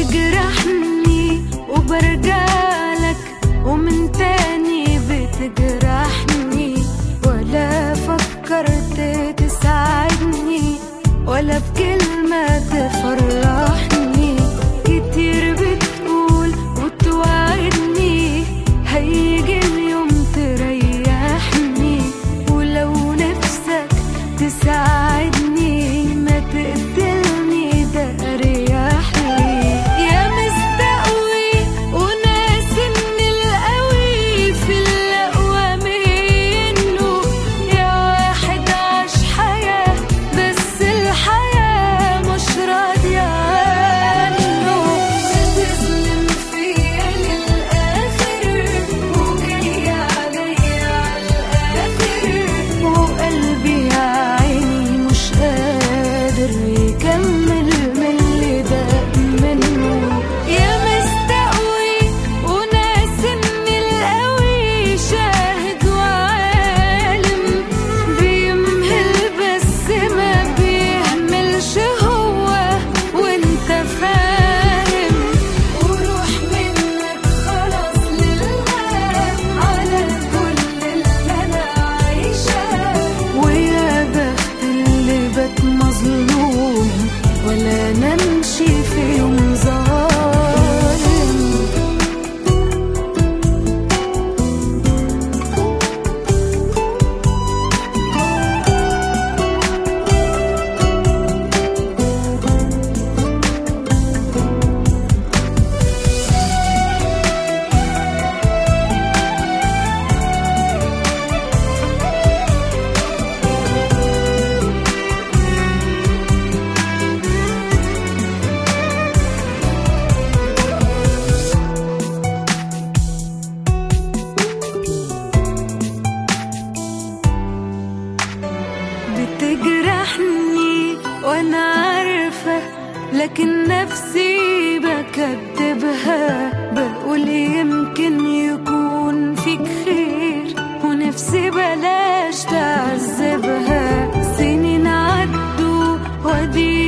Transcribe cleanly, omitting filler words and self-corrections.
بتجرحني وبرجعلك ومن تاني بتجرحني، ولا فكرت تساعدني ولا بكلمة تفرحني. كتير بتقول وتوعدني هيجي اليوم تريحني، ولو نفسك تساعدني ما تقتلني ده أريح لي. يا مستقوي وناس إن القوي في الأقوى منه، يا واحد عاش حياة بس الحياة مش راضية عنه. بتظلم فيا للآخر وجاي عليا عالآخر، وقلبي يا عيني مش قادر يكمل من اللي داق منه. يا مستقوي وناس إن القوي شاهد وعالم، بيمهل بس ما بيهملش هو وانت فاهم. وروح منك خلاص للغاب على كل اللي انا عايشاه، ويا بخت اللي بات مظلوم ولا نمشي في يوم ظالم. بتجرحني وانا عارفة، لكن نفسي بكدبها. بقول يمكن يكون فيك خير ونفسي بلاش تعذبها. سنين عدوا ودي